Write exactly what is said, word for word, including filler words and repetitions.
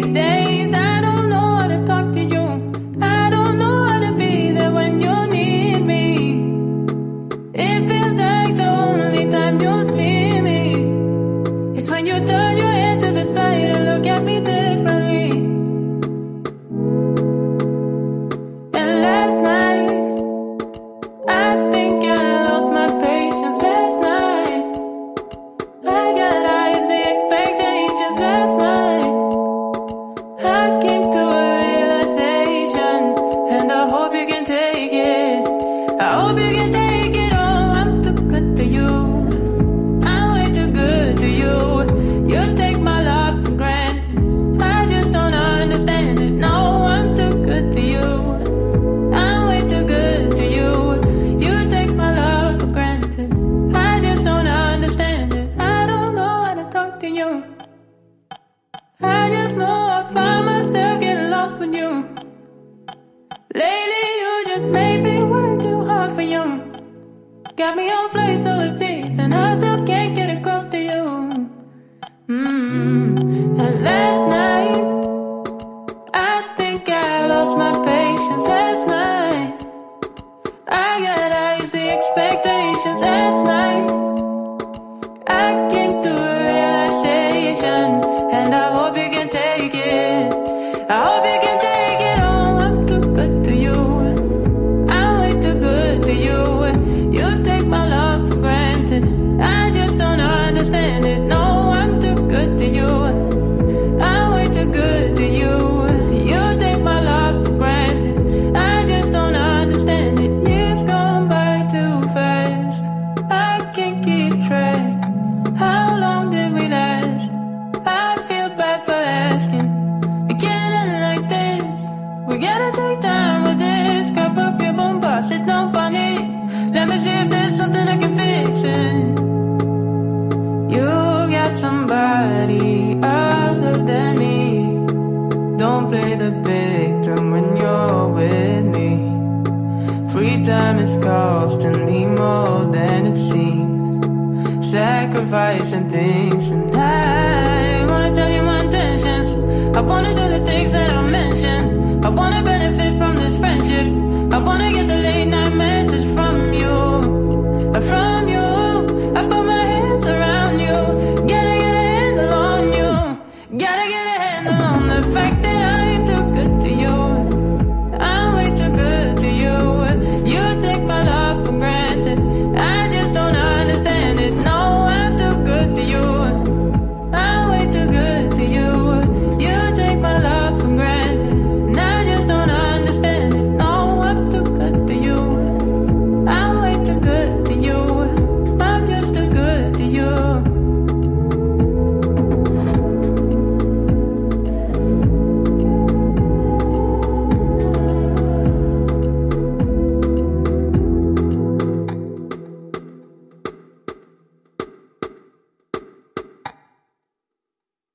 these days. I don't know how to talk to you. I don't know how to be there when you need me. It feels like the only time you see me is when you turn your head to the side and look at me differently. And last night, I think I lost my patience. Last night, I got eyes, the expectations. Last night, I came to a realization, and I hope you can take it. I hope you can take it. Oh, I'm too good to you. I'm way too good to you. You take my love for granted. I just don't understand it. No, I'm too good to you. I'm way too good to you. You take my love for granted. I just don't understand it. I don't know how to talk to you. I just know I find myself getting lost with you. Lately you just made me work too hard for you. Got me on flights overseas and I still can't get across to you. Mm-hmm. And last night, I think I lost my patience. Last night, I got eyes, the expectations. Last night, I came to a realization, and I hope you can take it. I hope you can take it. Oh, I'm too good to you. I'm way too good to you. You take my love for granted. I just don't understand it. No, I'm too good to you. I'm way too good to you. You take my love for granted. I just don't understand it. Years gone by too fast. I can't keep track. How long did we last? I feel bad for asking. We can't end like this. We gotta take time with this. Cup up your bumper, sit down on it. Let me see if there's something I can fix it. You got somebody other than me. Don't play the victim when you're with me. Free time is costing me more than it seems. Sacrificing things, and I wanna tell you my intentions. I wanna do the things that I mentioned. I wanna benefit from this friendship. I wanna get the late night message from you, from you. I put my hands around you. Gotta get a handle on you. Gotta get a handle on the fact that